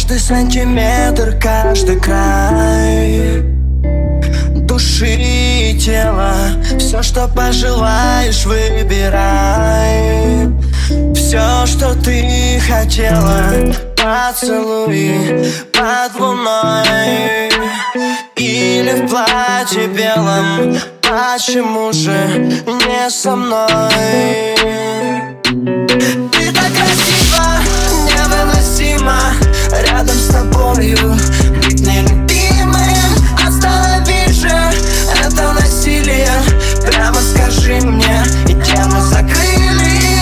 Каждый сантиметр, каждый край души и тела, все, что пожелаешь, выбирай. Все, что ты хотела, поцелуй под луной или в платье белом. Почему же не со мной? Ты так красива, невыносимо рядом с тобою быть нелюбимым. Останови же это насилие, прямо скажи мне, и тему закрыли.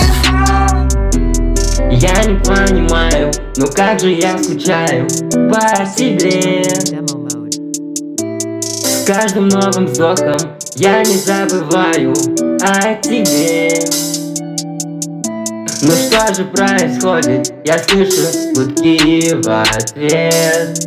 Я не понимаю, ну как же я скучаю по тебе. С каждым новым вздохом я не забываю о тебе. Ну что же происходит? Я слышу гудки в ответ.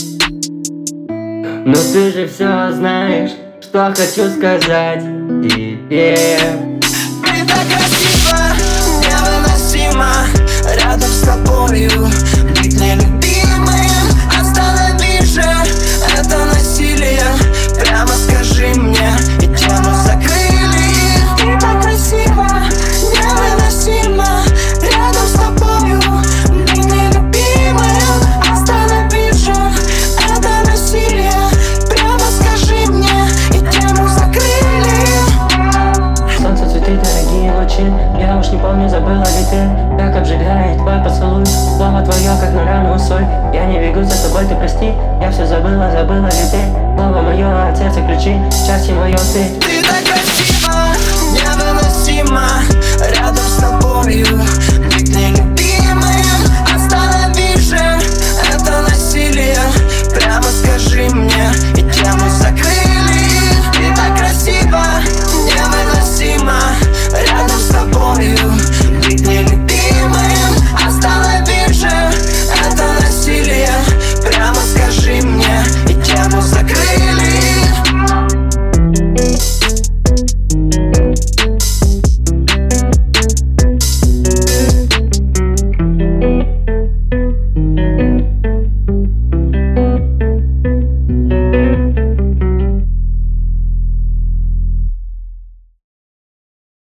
Ну ты же все знаешь, что хочу сказать тебе. Ты так красива, невыносимо рядом с тобою быть нелюбимым. Останови же это насилие, прямо скажи мне, и тему закрыли. Ты так красива, невыносимо рядом с тобою быть нелюбимым. Останови же это насилие, прямо скажи мне, и тему закрыли. Солнце, цветы, дорогие лучи, я уж не помню, забыла ли ты, как обжигает твой поцелуй. Слово твое, как на рану соль. Я не бегу за тобой, ты прости. Я все забыла, забыла ли ты. Слово мое, от сердца ключи, счастье мое ты. Ты так красива, невыносимо рядом с тобою